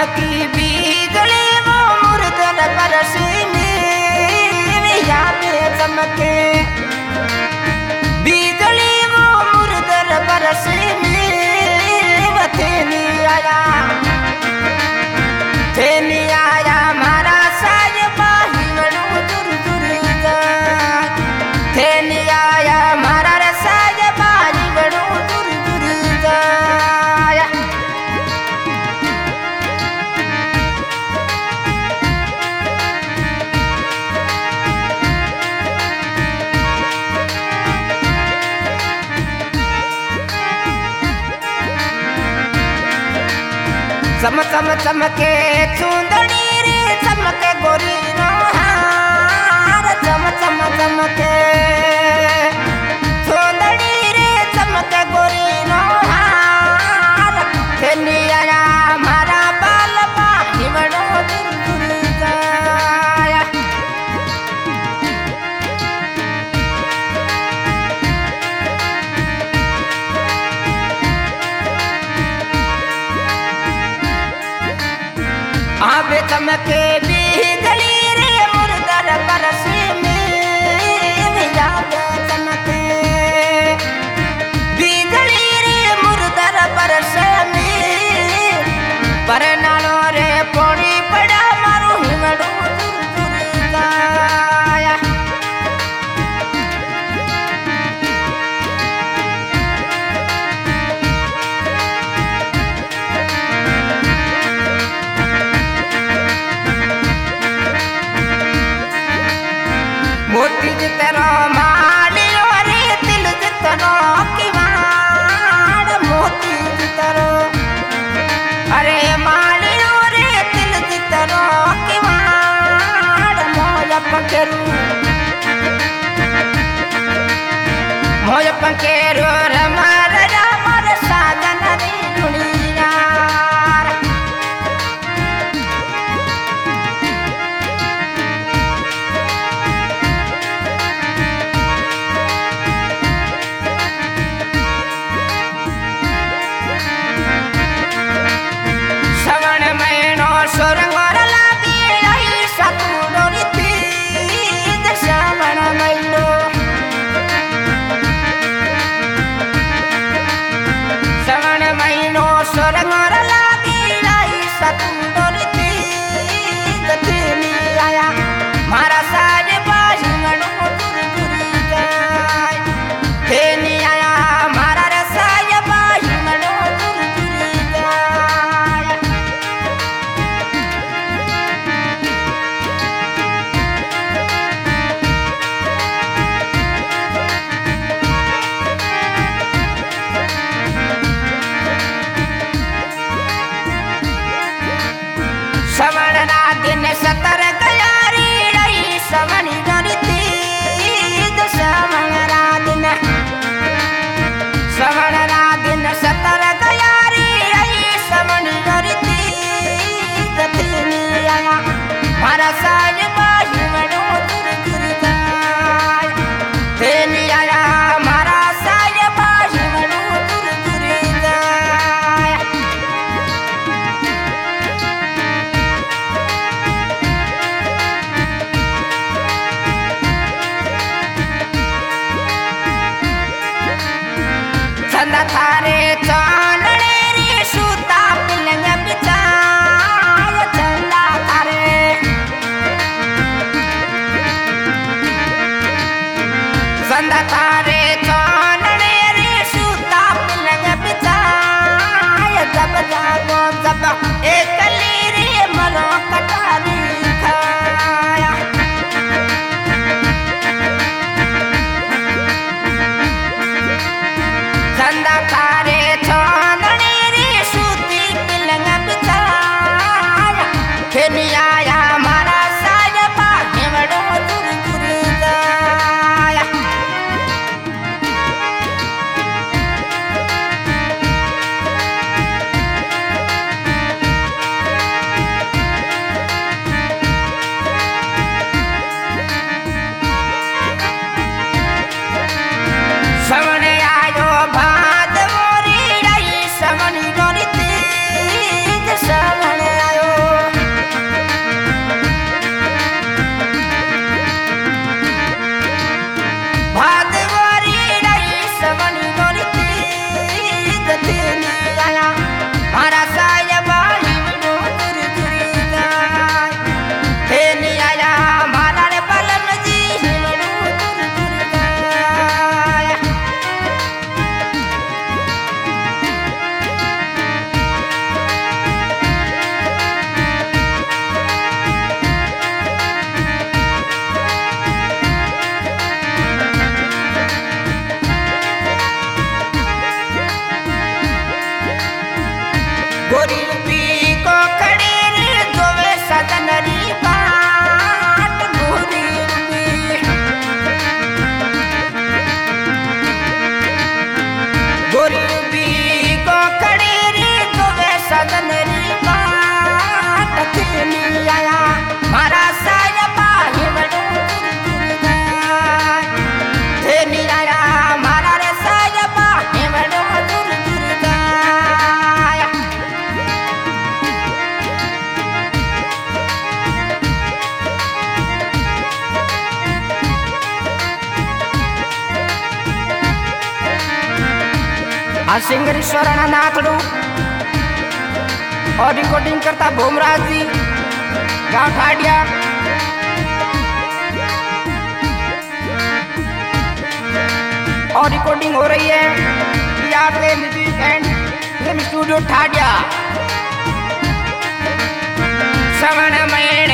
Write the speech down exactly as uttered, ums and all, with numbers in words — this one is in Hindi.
चमकी बिजली वो मुर्दन बरसी याद चमके बिजली वो मुर्दन बरसी थेनी आया थेनी आया मारा साहिबा हिंगड़ू दूर दूर जा थेनी आया मारा साहिबा हिंगड़ू दूर दूर जा चम चम चमके चुंदड़ी रे चमके गोरी नो हार चम चम चमके चुंदड़ी रे चमके गोरी नो हार थेनी आया मारा बाल बा हिंगड़ो दूर दूर जाया आबे चमके बिजली रे मुर्दर बरसी में याद चमके बिजली रे मुर्दर बरसे में पर नालो रे पोड़ी पड़ा मारू हिंगड़ू दूर दूर जाया मोती जितनो मालियो रे दिल जितनो किवाड़ मोती जितनो अरे मालियो रे दिल जितनो किवाड़ मोय पंकेरू मोय पंकेरू रमर रमर साजन री दुनिया सोरंगोर लागी आई सतुडोरी थी श्रावण महीनो आ सिंगर ईश्वराना नाथड़ू और रिकॉर्डिंग करता भूमराज जी गांव ठाडिया। और रिकॉर्डिंग हो रही है यादवे म्यूजिक एंड फिल्म स्टूडियो ठाडिया। श्रवण महीना